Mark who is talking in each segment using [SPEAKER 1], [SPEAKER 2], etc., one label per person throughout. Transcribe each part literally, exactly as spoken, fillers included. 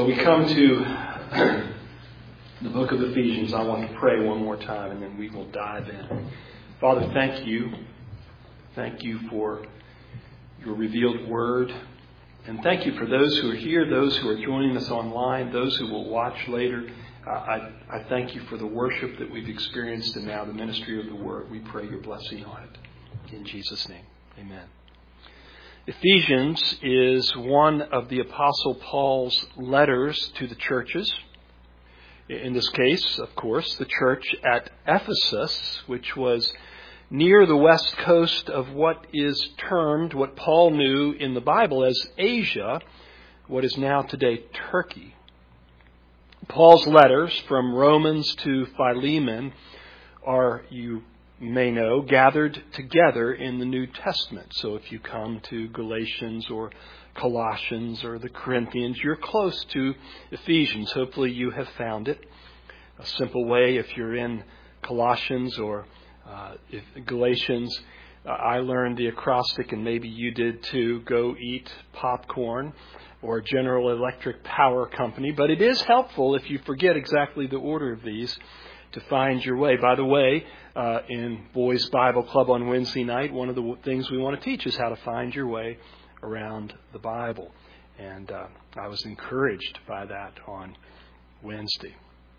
[SPEAKER 1] we come to the book of Ephesians, I want to pray one more time and then we will dive in. Father, thank you. Thank you for your revealed word. And thank you for those who are here, those who are joining us online, those who will watch later. Uh, I, I thank you for the worship that we've experienced and now the ministry of the word. We pray your blessing on it. In Jesus' name, amen. Ephesians is one of the Apostle Paul's letters to the churches. In this case, of course, the church at Ephesus, which was near the west coast of what is termed, what Paul knew in the Bible as Asia, what is now today Turkey. Paul's letters from Romans to Philemon are, you may know, gathered together in the New Testament. So if you come to Galatians or Colossians or the Corinthians, you're close to Ephesians. Hopefully you have found it. A simple way, if you're in Colossians or uh, if Galatians, uh, I learned the acrostic, and maybe you did too, go eat popcorn or General Electric Power Company. But it is helpful if you forget exactly the order of these to find your way. By the way, uh, in Boys Bible Club on Wednesday night, one of the things we want to teach is how to find your way around the Bible. And uh, I was encouraged by that on Wednesday.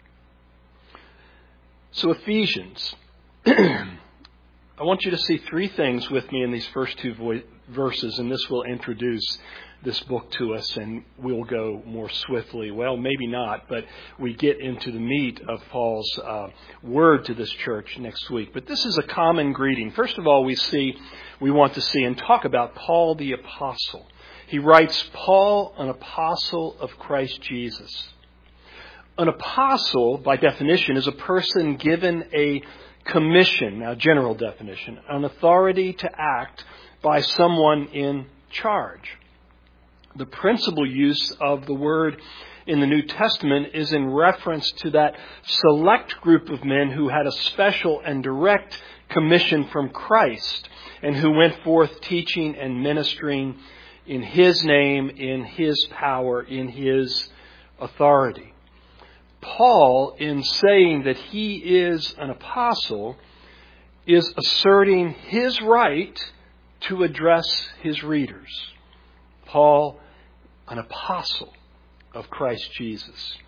[SPEAKER 1] So Ephesians. I want you to see three things with me in these first two vo- verses, and this will introduce this book to us, and we'll go more swiftly. Well, maybe not, but we get into the meat of Paul's uh, word to this church next week. But this is a common greeting. First of all, we see, we want to see and talk about Paul the Apostle. He writes, Paul, an apostle of Christ Jesus. An apostle, by definition, is a person given a commission, now general definition, an authority to act by someone in charge. The principal use of the word in the New Testament is in reference to that select group of men who had a special and direct commission from Christ and who went forth teaching and ministering in His name, in His power, in His authority. Paul, in saying that he is an apostle, is asserting his right to address his readers. Paul, an apostle of Christ Jesus.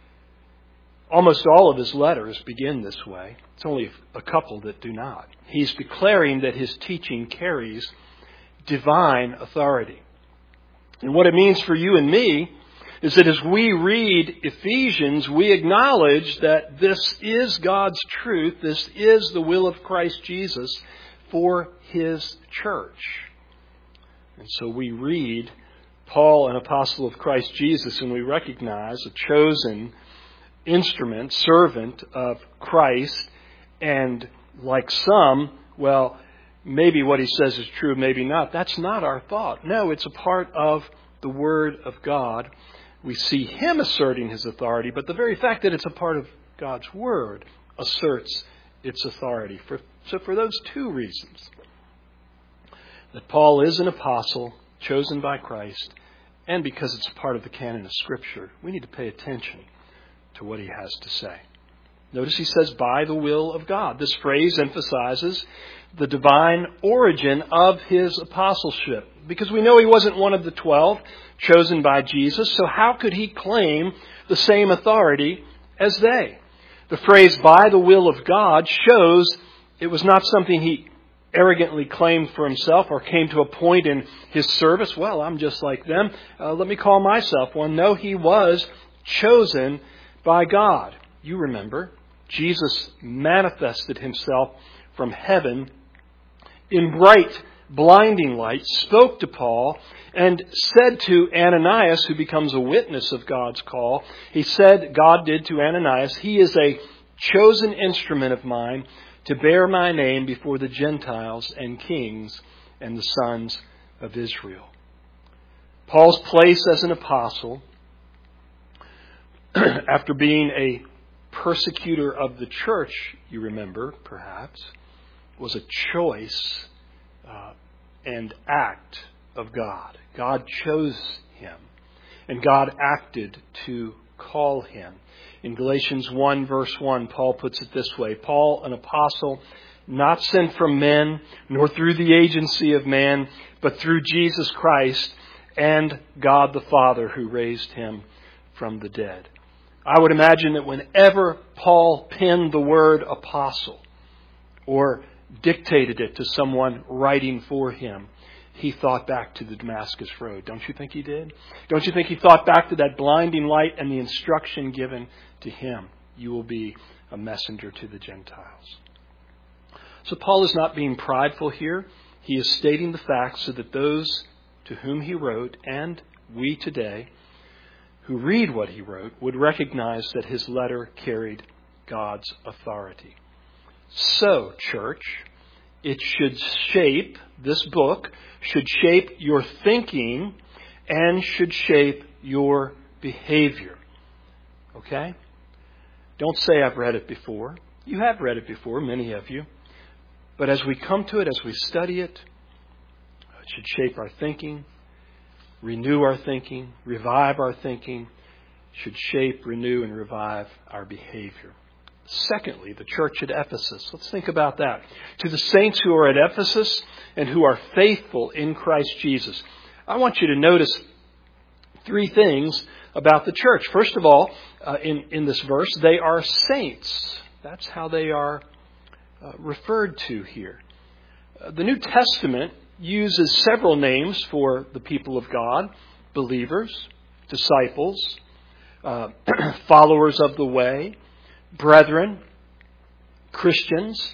[SPEAKER 1] Almost all of his letters begin this way. It's only a couple that do not. He's declaring that his teaching carries divine authority. And what it means for you and me is that as we read Ephesians, we acknowledge that this is God's truth. This is the will of Christ Jesus for His church. And so we read Paul, an apostle of Christ Jesus, and we recognize a chosen instrument, servant of Christ. And like some, well, maybe what he says is true, maybe not. That's not our thought. No, it's a part of the Word of God. We see him asserting his authority, but the very fact that it's a part of God's Word asserts its authority. For, so for those two reasons, that Paul is an apostle chosen by Christ, and because it's part of the canon of Scripture, we need to pay attention to what he has to say. Notice he says, by the will of God. This phrase emphasizes the divine origin of his apostleship. Because we know he wasn't one of the twelve chosen by Jesus, so how could he claim the same authority as they? The phrase, by the will of God, shows it was not something he arrogantly claimed for himself or came to a point in his service. Well, I'm just like them. Uh, let me call myself one. No, he was chosen by God. You remember, Jesus manifested himself from heaven in bright, blinding light, spoke to Paul, and said to Ananias, who becomes a witness of God's call, he said, God did to Ananias, he is a chosen instrument of mine to bear my name before the Gentiles and kings and the sons of Israel. Paul's place as an apostle, after being a persecutor of the church, you remember, perhaps, was a choice uh, and act of God. God chose him. and God acted to call him. In Galatians one, verse one, Paul puts it this way: Paul, an apostle, not sent from men, nor through the agency of man, but through Jesus Christ and God the Father who raised him from the dead. I would imagine that whenever Paul penned the word apostle or dictated it to someone writing for him, he thought back to the Damascus Road. Don't you think he did? Don't you think he thought back to that blinding light and the instruction given to him? You will be a messenger to the Gentiles. So Paul is not being prideful here. He is stating the facts so that those to whom he wrote, and we today, who read what he wrote, would recognize that his letter carried God's authority. So, church, it should shape, this book should shape your thinking and should shape your behavior. Okay? Don't say I've read it before. You have read it before, many of you. But as we come to it, as we study it, it should shape our thinking, renew our thinking, revive our thinking, should shape, renew, and revive our behavior. Secondly, the church at Ephesus. Let's think about that. To the saints who are at Ephesus and who are faithful in Christ Jesus, I want you to notice three things about the church. First of all, uh, in, in this verse, they are saints. That's how they are uh, referred to here. Uh, the New Testament uses several names for the people of God: believers, disciples, uh, followers of the way, brethren, Christians.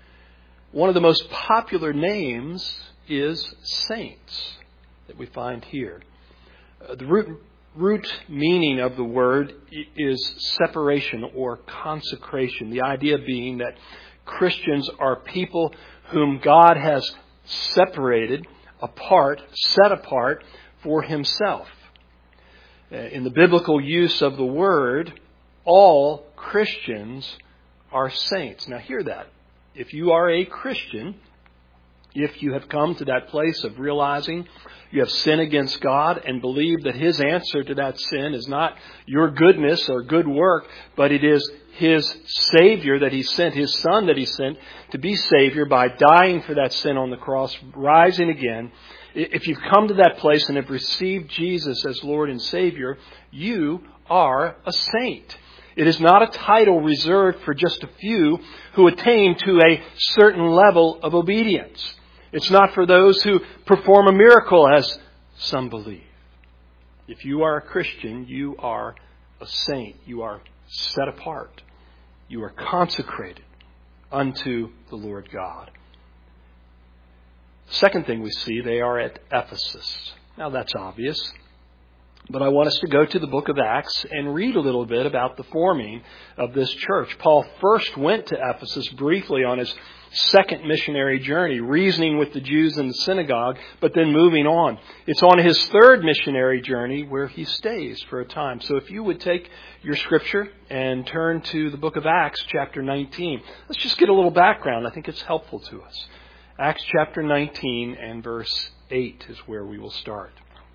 [SPEAKER 1] One of the most popular names is saints that we find here. Uh, the root, root meaning of the word is separation or consecration. The idea being that Christians are people whom God has separated, apart, set apart for himself. In the biblical use of the word, all Christians are saints. Now hear that. If you are a Christian, if you have come to that place of realizing you have sinned against God and believe that his answer to that sin is not your goodness or good work, but it is his Savior that he sent, his Son that he sent to be Savior by dying for that sin on the cross, rising again. If you've come to that place and have received Jesus as Lord and Savior, you are a saint. It is not a title reserved for just a few who attain to a certain level of obedience. It's not for those who perform a miracle, as some believe. If you are a Christian, you are a saint. You are set apart. You are consecrated unto the Lord God. Second thing we see, they are at Ephesus. Now that's obvious. But I want us to go to the book of Acts and read a little bit about the forming of this church. Paul first went to Ephesus briefly on his second missionary journey, reasoning with the Jews in the synagogue, but then moving on. It's on his third missionary journey where he stays for a time. So if you would take your scripture and turn to the book of Acts, chapter nineteen. Let's just get a little background. I think it's helpful to us. Acts chapter nineteen and verse eight is where we will start.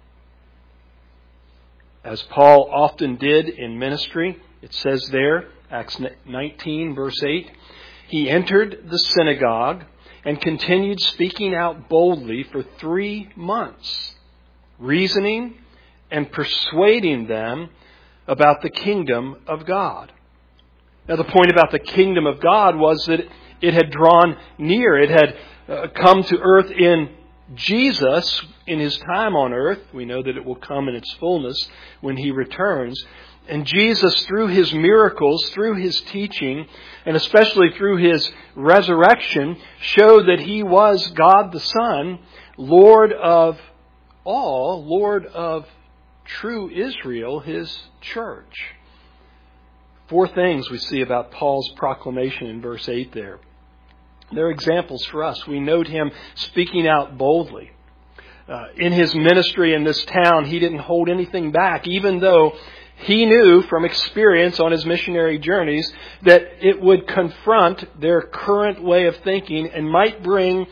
[SPEAKER 1] As Paul often did in ministry, it says there, Acts nineteen, verse eight, he entered the synagogue and continued speaking out boldly for three months, reasoning and persuading them about the kingdom of God. Now, the point about the kingdom of God was that it had drawn near. It had uh, come to earth in Jesus in his time on earth. We know that it will come in its fullness when he returns. And Jesus, through his miracles, through his teaching, and especially through his resurrection, showed that he was God the Son, Lord of all, Lord of true Israel, his church. Four things we see about Paul's proclamation in verse eight there. They're examples for us. We note him speaking out boldly. Uh, in his ministry in this town, he didn't hold anything back, even though he knew from experience on his missionary journeys that it would confront their current way of thinking and might bring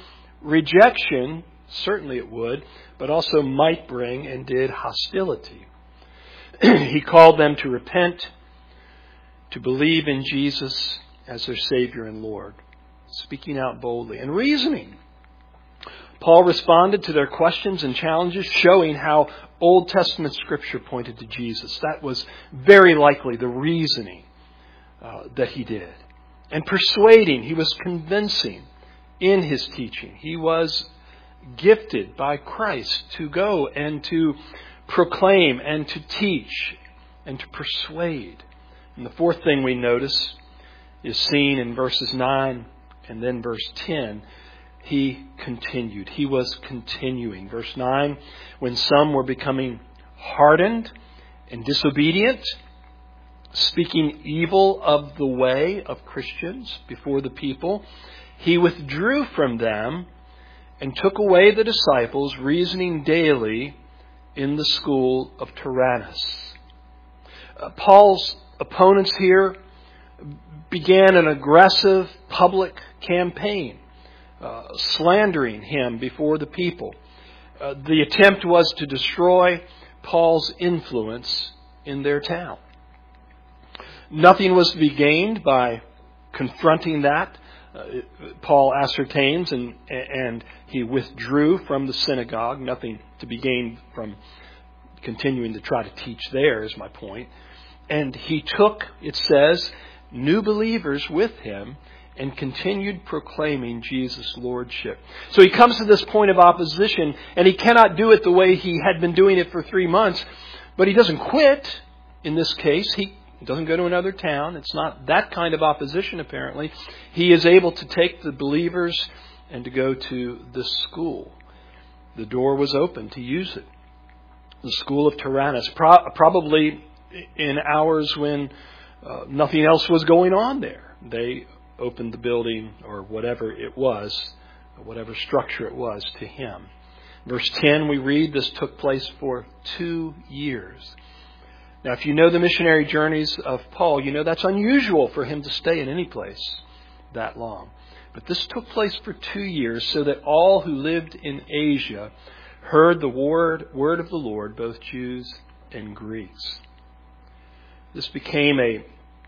[SPEAKER 1] rejection. Certainly it would, but also might bring and did hostility. He called them to repent, to believe in Jesus as their Savior and Lord, speaking out boldly and reasoning. Paul responded to their questions and challenges, showing how Old Testament Scripture pointed to Jesus. That was very likely the reasoning uh, that he did. And persuading, he was convincing in his teaching. He was gifted by Christ to go and to proclaim and to teach and to persuade. And the fourth thing we notice is seen in verses nine and then verse ten. He continued. He was continuing. Verse nine, when some were becoming hardened and disobedient, speaking evil of the way of Christians before the people, he withdrew from them and took away the disciples, reasoning daily in the school of Tyrannus. Uh, Paul's opponents here began an aggressive public campaign, uh, slandering him before the people. Uh, the attempt was to destroy Paul's influence in their town. Nothing was to be gained by confronting that. Uh, Paul ascertains and, and he withdrew from the synagogue. Nothing to be gained from continuing to try to teach there is my point. And he took, it says, new believers with him and continued proclaiming Jesus' lordship. So he comes to this point of opposition, and he cannot do it the way he had been doing it for three months. But he doesn't quit in this case. He doesn't go to another town. It's not that kind of opposition, apparently. He is able to take the believers and to go to the school. The door was open to use it. The school of Tyrannus, Pro- probably in hours when uh, nothing else was going on there. They opened the building, or whatever it was, whatever structure it was, to him. Verse ten, we read, this took place for two years. Now, if you know the missionary journeys of Paul, you know that's unusual for him to stay in any place that long. But this took place for two years so that all who lived in Asia heard the word, word of the Lord, both Jews and Greeks. This became a,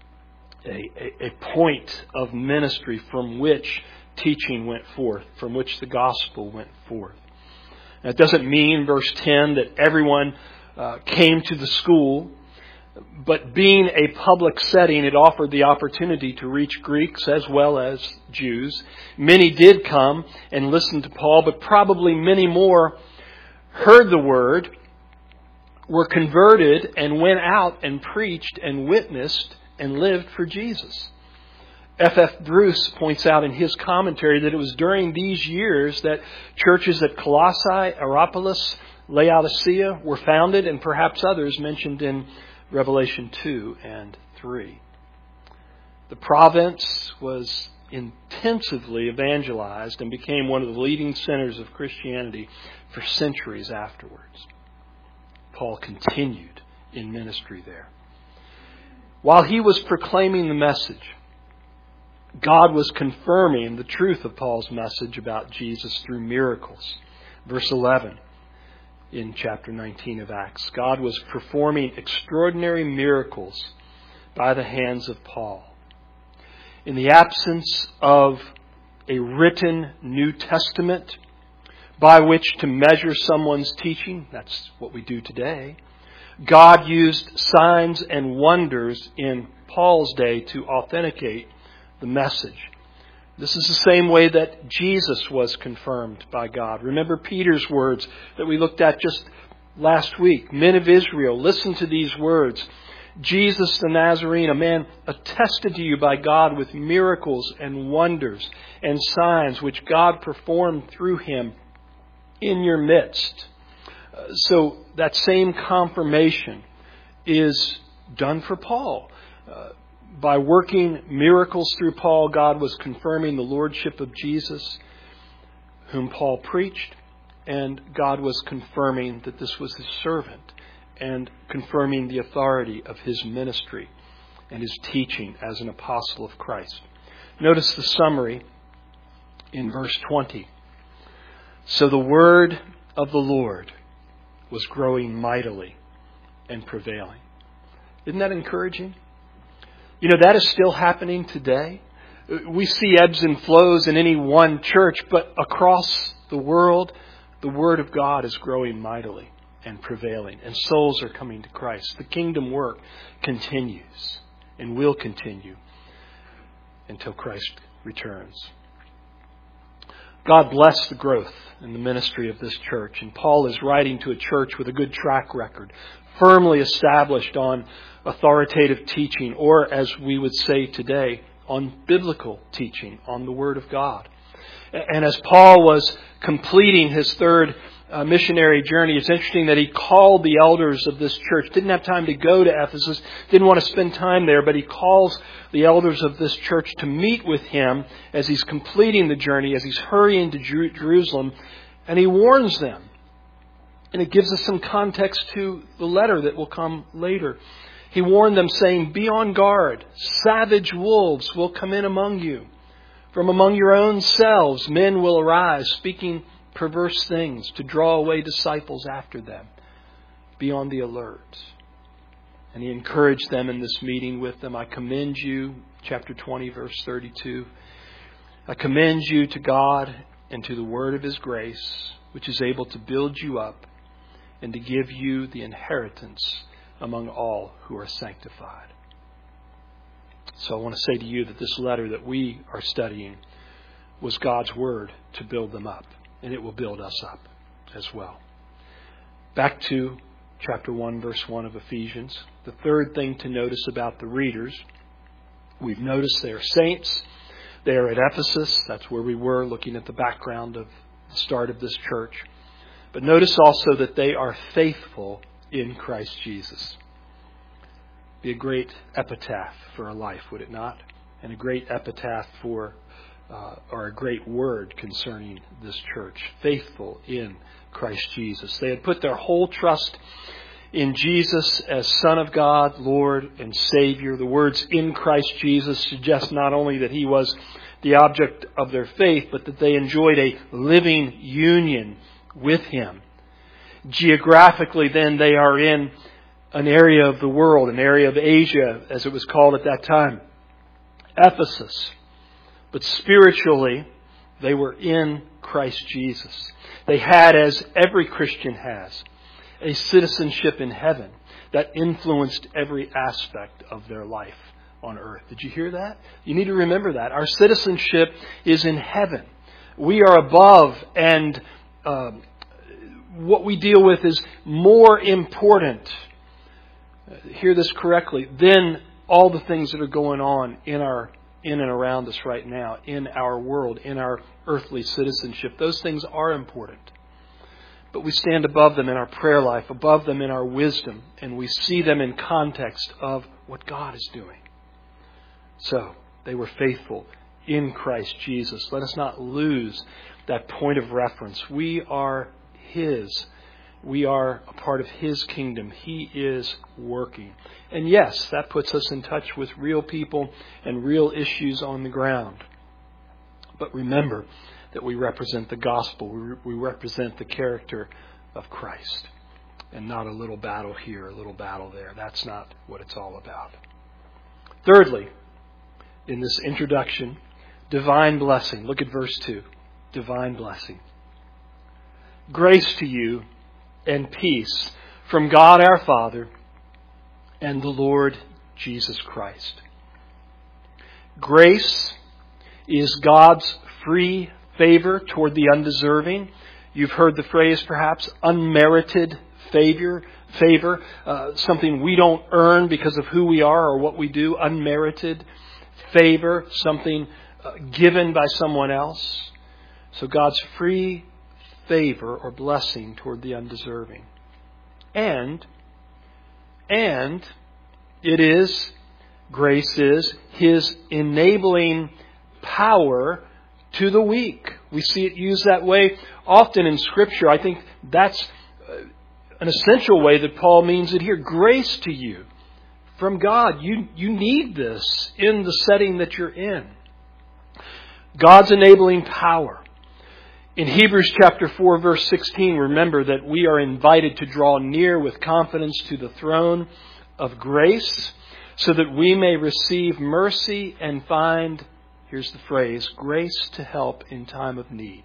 [SPEAKER 1] a, a point of ministry from which teaching went forth, from which the gospel went forth. Now, it doesn't mean, verse ten, that everyone uh, came to the school. But being a public setting, it offered the opportunity to reach Greeks as well as Jews. Many did come and listen to Paul, but probably many more heard the word, were converted, and went out and preached and witnessed and lived for Jesus. F F Bruce points out in his commentary that it was during these years that churches at Colossae, Hierapolis, Laodicea were founded, and perhaps others mentioned in Revelation two and three. The province was intensively evangelized and became one of the leading centers of Christianity for centuries afterwards. Paul continued in ministry there. While he was proclaiming the message, God was confirming the truth of Paul's message about Jesus through miracles. Verse eleven. In chapter nineteen of Acts, God was performing extraordinary miracles by the hands of Paul. In the absence of a written New Testament by which to measure someone's teaching, that's what we do today, God used signs and wonders in Paul's day to authenticate the message. This is the same way that Jesus was confirmed by God. Remember Peter's words that we looked at just last week. Men of Israel, listen to these words. Jesus the Nazarene, a man attested to you by God with miracles and wonders and signs which God performed through him in your midst. Uh, so that same confirmation is done for Paul. Uh, By working miracles through Paul, God was confirming the lordship of Jesus, whom Paul preached, and God was confirming that this was his servant and confirming the authority of his ministry and his teaching as an apostle of Christ. Notice the summary in verse twenty. So the word of the Lord was growing mightily, and prevailing. Isn't that encouraging? You know, that is still happening today. We see ebbs and flows in any one church, but across the world, the Word of God is growing mightily and prevailing, and souls are coming to Christ. The kingdom work continues and will continue until Christ returns. God bless the growth in the ministry of this church. And Paul is writing to a church with a good track record, firmly established on authoritative teaching, or as we would say today, on biblical teaching, on the Word of God. And as Paul was completing his third uh, missionary journey, it's interesting that he called the elders of this church. Didn't have time to go to Ephesus, didn't want to spend time there, but he calls the elders of this church to meet with him as he's completing the journey, as he's hurrying to Jer- Jerusalem, and he warns them. And it gives us some context to the letter that will come later. He warned them, saying, "Be on guard. Savage wolves will come in among you. From among your own selves men will arise, speaking perverse things to draw away disciples after them. Be on the alert." And he encouraged them in this meeting with them. "I commend you," chapter twenty, verse thirty-two, "I commend you to God and to the word of His grace, which is able to build you up and to give you the inheritance among all who are sanctified." So I want to say to you that this letter that we are studying was God's word to build them up, and it will build us up as well. Back to chapter one, verse one of Ephesians. The third thing to notice about the readers, we've noticed they are saints. They are at Ephesus. That's where we were, looking at the background of the start of this church. But notice also that they are faithful in Christ Jesus. Be a great epitaph for a life, would it not? And a great epitaph for, uh, or a great word concerning this church. Faithful in Christ Jesus. They had put their whole trust in Jesus as Son of God, Lord and Savior. The words "in Christ Jesus" suggest not only that He was the object of their faith, but that they enjoyed a living union with Him. Geographically, then, they are in an area of the world, an area of Asia, as it was called at that time, Ephesus. But spiritually, they were in Christ Jesus. They had, as every Christian has, a citizenship in heaven that influenced every aspect of their life on earth. Did you hear that? You need to remember that. Our citizenship is in heaven. We are above, and uh, what we deal with is more important, hear this correctly, than all the things that are going on in our in and around us right now, in our world, in our earthly citizenship. Those things are important. But we stand above them in our prayer life, above them in our wisdom, and we see them in context of what God is doing. So, they were faithful in Christ Jesus. Let us not lose that point of reference. We are His. We are a part of His kingdom. He is working. And yes, that puts us in touch with real people and real issues on the ground. But remember that we represent the gospel. We represent the character of Christ. And not a little battle here, a little battle there. That's not what it's all about. Thirdly, in this introduction, divine blessing. Look at verse two. Divine blessing. Grace to you and peace from God our Father and the Lord Jesus Christ. Grace is God's free favor toward the undeserving. You've heard the phrase perhaps unmerited favor, favor, uh, something we don't earn because of who we are or what we do. Unmerited favor, something uh, given by someone else. So God's free favor or blessing toward the undeserving. And, and it is, grace is, His enabling power to the weak. We see it used that way often in Scripture. I think that's an essential way that Paul means it here. Grace to you from God. You, you need this in the setting that you're in. God's enabling power. In Hebrews chapter four, verse sixteen, remember that we are invited to draw near with confidence to the throne of grace so that we may receive mercy and find, here's the phrase, grace to help in time of need.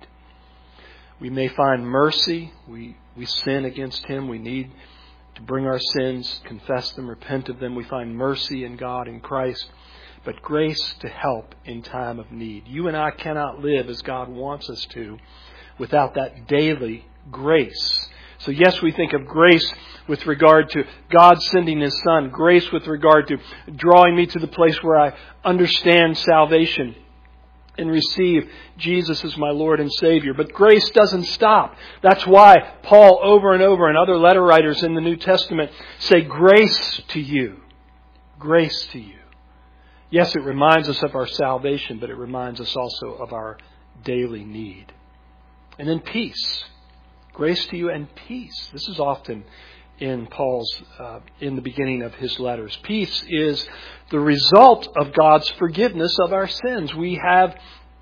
[SPEAKER 1] We may find mercy. We, we sin against Him. We need to bring our sins, confess them, repent of them. We find mercy in God in Christ, but grace to help in time of need. You and I cannot live as God wants us to without that daily grace. So yes, we think of grace with regard to God sending His Son, grace with regard to drawing me to the place where I understand salvation and receive Jesus as my Lord and Savior. But grace doesn't stop. That's why Paul over and over and other letter writers in the New Testament say grace to you. Grace to you. Yes, it reminds us of our salvation, but it reminds us also of our daily need. And then peace. Grace to you and peace. This is often in Paul's, uh, in the beginning of his letters. Peace is the result of God's forgiveness of our sins. We have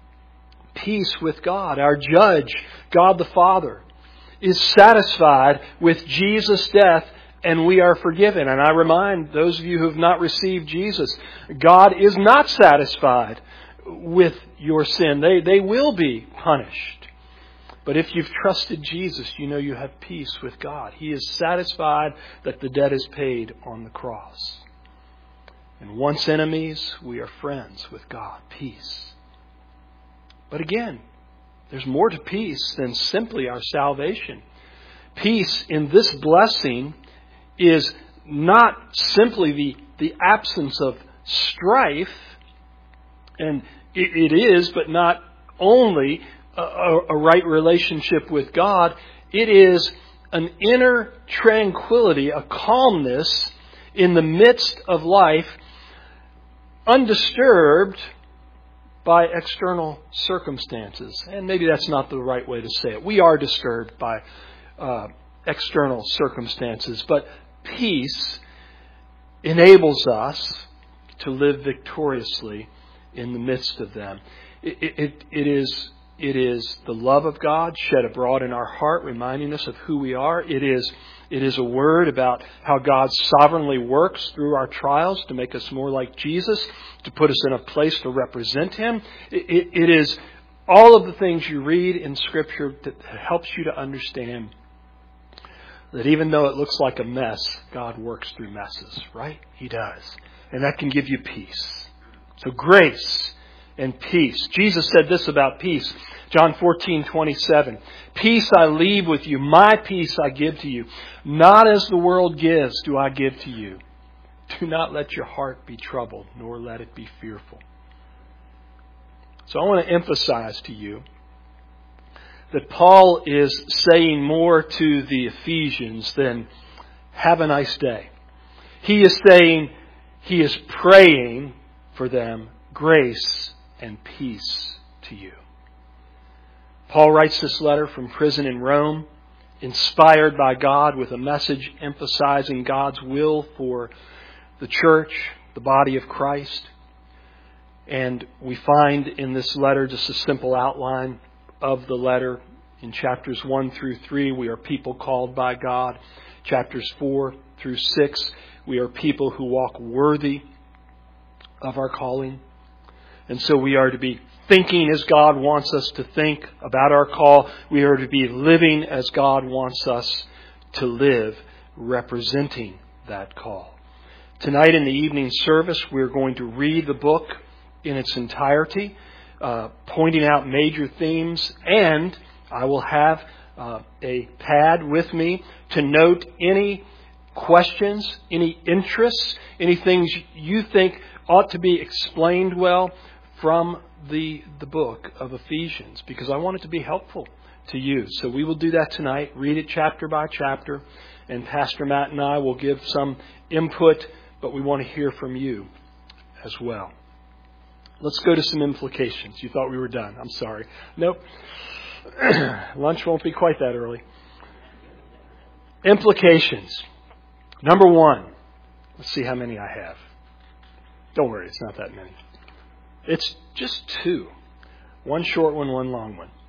[SPEAKER 1] peace with God. Our judge, God the Father, is satisfied with Jesus' death, and we are forgiven. And I remind those of you who have not received Jesus, God is not satisfied with your sin. They, they will be punished. But if you've trusted Jesus, you know you have peace with God. He is satisfied that the debt is paid on the cross. And once enemies, we are friends with God. Peace. But again, there's more to peace than simply our salvation. Peace in this blessing is not simply the, the absence of strife, and it, it is, but not only A, a right relationship with God. It is an inner tranquility, a calmness in the midst of life, undisturbed by external circumstances. And maybe that's not the right way to say it. We are disturbed by uh, external circumstances, but peace enables us to live victoriously in the midst of them. It, it, it is It is the love of God shed abroad in our heart, reminding us of who we are. It is, it is a word about how God sovereignly works through our trials to make us more like Jesus, to put us in a place to represent Him. It, it, it is all of the things you read in Scripture that helps you to understand that even though it looks like a mess, God works through messes, right? He does. And that can give you peace. So grace and peace. Jesus said this about peace. John fourteen twenty-seven. Peace I leave with you. My peace I give to you. Not as the world gives do I give to you. Do not let your heart be troubled, nor let it be fearful. So I want to emphasize to you that Paul is saying more to the Ephesians than have a nice day. He is saying, he is praying for them grace and peace to you. Paul writes this letter from prison in Rome, inspired by God with a message emphasizing God's will for the church, the body of Christ. And we find in this letter just a simple outline of the letter. In chapters one through three, we are people called by God. Chapters four through six, we are people who walk worthy of our calling. And so we are to be thinking as God wants us to think about our call. We are to be living as God wants us to live, representing that call. Tonight in the evening service, we're going to read the book in its entirety, uh, pointing out major themes, and I will have uh, a pad with me to note any questions, any interests, any things you think ought to be explained well from the the book of Ephesians, because I want it to be helpful to you. So we will do that tonight, read it chapter by chapter, and Pastor Matt and I will give some input, but we want to hear from you as well. Let's go to some implications. You thought we were done. I'm sorry. Nope. Lunch won't be quite that early. Implications. Number one. Let's see how many I have. Don't worry, it's not that many. It's just two. One short one, one long one.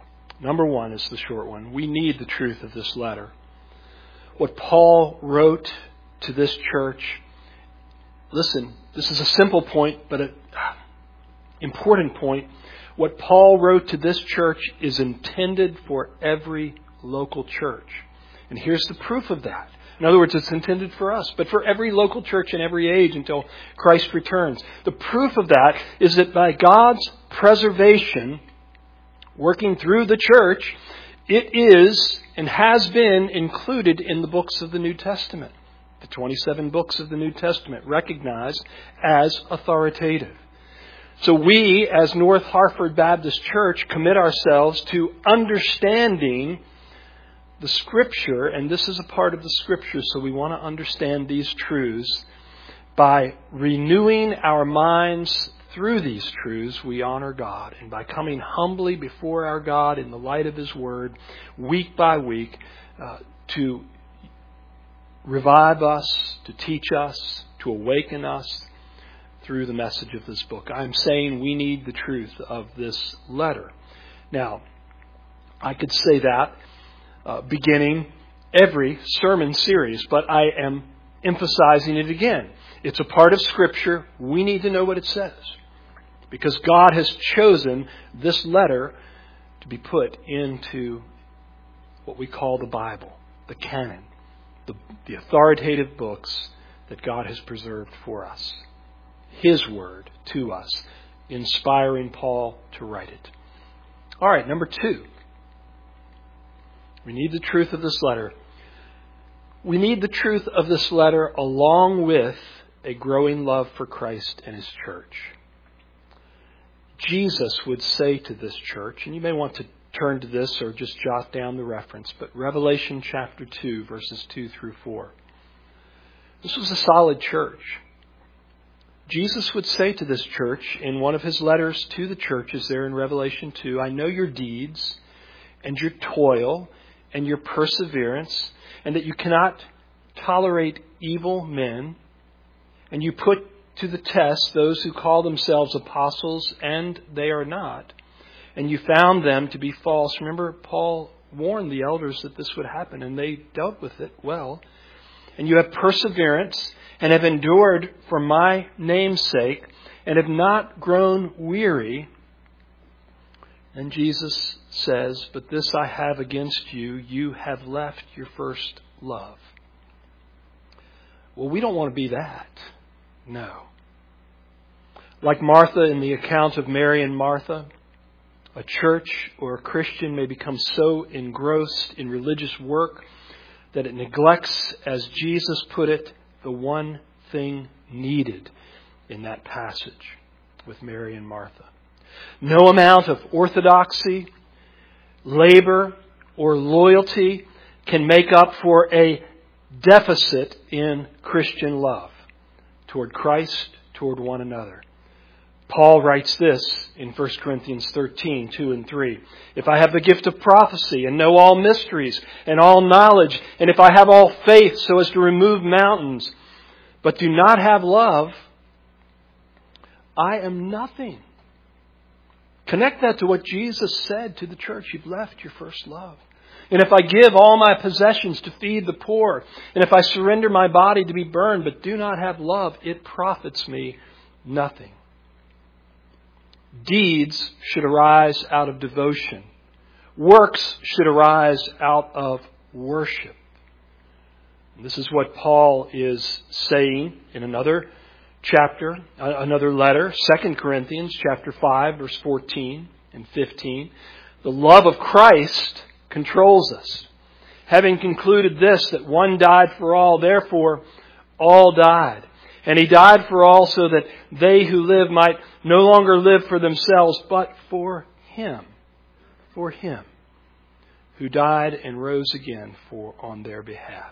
[SPEAKER 1] Number one is the short one. We need the truth of this letter. What Paul wrote to this church, listen, this is a simple point, but an important point. What Paul wrote to this church is intended for every local church. And here's the proof of that. In other words, it's intended for us, but for every local church in every age until Christ returns. The proof of that is that by God's preservation, working through the church, it is and has been included in the books of the New Testament. The twenty-seven books of the New Testament recognized as authoritative. So we, as North Hartford Baptist Church, commit ourselves to understanding the Scripture, and this is a part of the Scripture, so we want to understand these truths. By renewing our minds through these truths, we honor God. And by coming humbly before our God in the light of His Word, week by week, uh, to revive us, to teach us, to awaken us through the message of this book. I'm saying we need the truth of this letter. Now, I could say that uh, beginning every sermon series, but I am emphasizing it again. It's a part of Scripture. We need to know what it says, because God has chosen this letter to be put into what we call the Bible, the canon, the, the authoritative books that God has preserved for us. His Word to us, inspiring Paul to write it. All right, number two. We need the truth of this letter. We need the truth of this letter along with a growing love for Christ and His church. Jesus would say to this church, and you may want to turn to this or just jot down the reference, but Revelation chapter two, verses two through four. This was a solid church. Jesus would say to this church in one of His letters to the churches there in Revelation two, I know your deeds and your toil and your perseverance, and that you cannot tolerate evil men, and you put to the test those who call themselves apostles, and they are not, and you found them to be false. Remember, Paul warned the elders that this would happen, and they dealt with it well. And you have perseverance, and have endured for my name's sake, and have not grown weary. And Jesus says, but this I have against you, you have left your first love. Well, we don't want to be that. No. Like Martha in the account of Mary and Martha, a church or a Christian may become so engrossed in religious work that it neglects, as Jesus put it, the one thing needed in that passage with Mary and Martha. No amount of orthodoxy, labor, or loyalty can make up for a deficit in Christian love toward Christ, toward one another. Paul writes this in First Corinthians thirteen, two and three. If I have the gift of prophecy and know all mysteries and all knowledge, and if I have all faith so as to remove mountains, but do not have love, I am nothing. Connect that to what Jesus said to the church. You've left your first love. And if I give all my possessions to feed the poor, and if I surrender my body to be burned, but do not have love, it profits me nothing. Deeds should arise out of devotion. Works should arise out of worship. And this is what Paul is saying in another chapter, another letter, Second Corinthians chapter five, verse fourteen and fifteen. The love of Christ controls us. Having concluded this, that one died for all, therefore all died. And He died for all, so that they who live might no longer live for themselves, but for Him. For Him who died and rose again for on their behalf.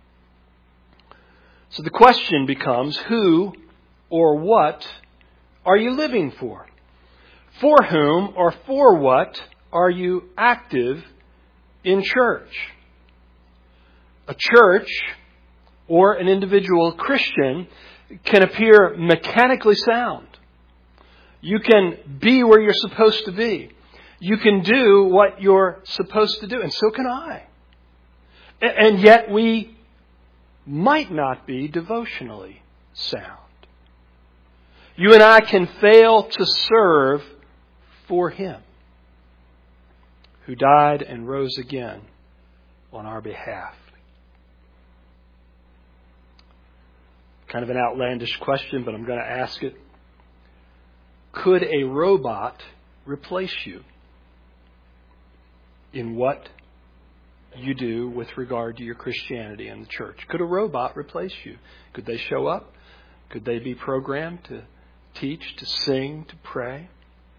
[SPEAKER 1] So the question becomes, who or what are you living for? For whom or for what are you active in church? A church or an individual Christian can appear mechanically sound. You can be where you're supposed to be. You can do what you're supposed to do, and so can I. And yet we might not be devotionally sound. You and I can fail to serve for Him, who died and rose again on our behalf. Kind of an outlandish question, but I'm going to ask it. Could a robot replace you in what you do with regard to your Christianity and the church? Could a robot replace you? Could they show up? Could they be programmed to teach, to sing, to pray?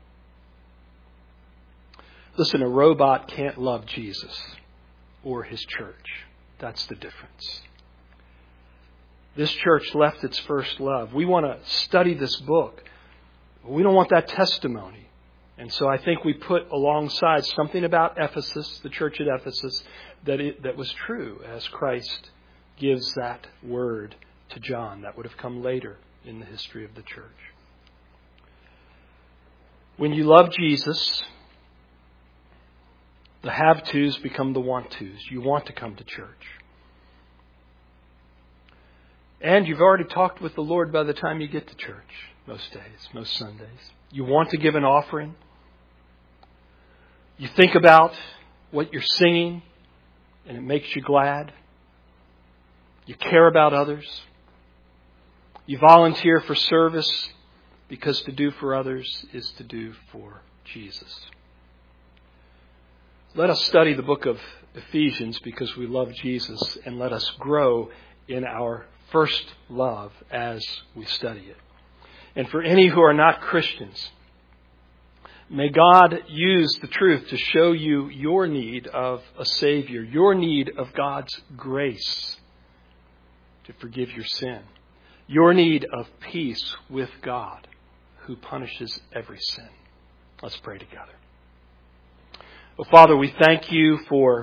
[SPEAKER 1] Listen, a robot can't love Jesus or His church. That's the difference. This church left its first love. We want to study this book. We don't want that testimony. And so I think we put alongside something about Ephesus, the church at Ephesus, that it, that was true as Christ gives that word to John. That would have come later in the history of the church. When you love Jesus, the have-tos become the want-tos. You want to come to church. And you've already talked with the Lord by the time you get to church, most days, most Sundays. You want to give an offering. You think about what you're singing, and it makes you glad. You care about others. You volunteer for service, because to do for others is to do for Jesus. Let us study the book of Ephesians because we love Jesus, and let us grow in our first love as we study it. And for any who are not Christians, may God use the truth to show you your need of a Savior, your need of God's grace to forgive your sin, your need of peace with God who punishes every sin. Let's pray together. Oh, Father, we thank you for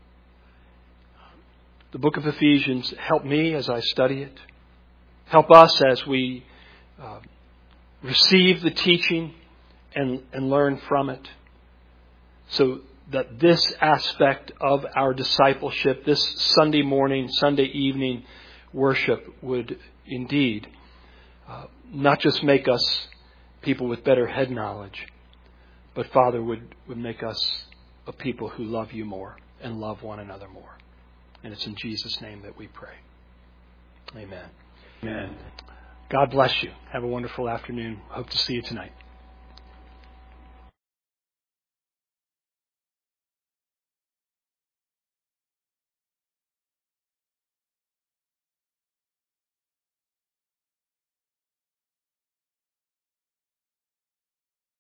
[SPEAKER 1] the book of Ephesians. Help me as I study it. Help us as we uh, receive the teaching and, and learn from it, so that this aspect of our discipleship, this Sunday morning, Sunday evening worship would indeed uh, not just make us people with better head knowledge, but Father, would, would make us a people who love you more and love one another more. And it's in Jesus' name that we pray. Amen. Amen. God bless you. Have a wonderful afternoon. Hope to see you tonight.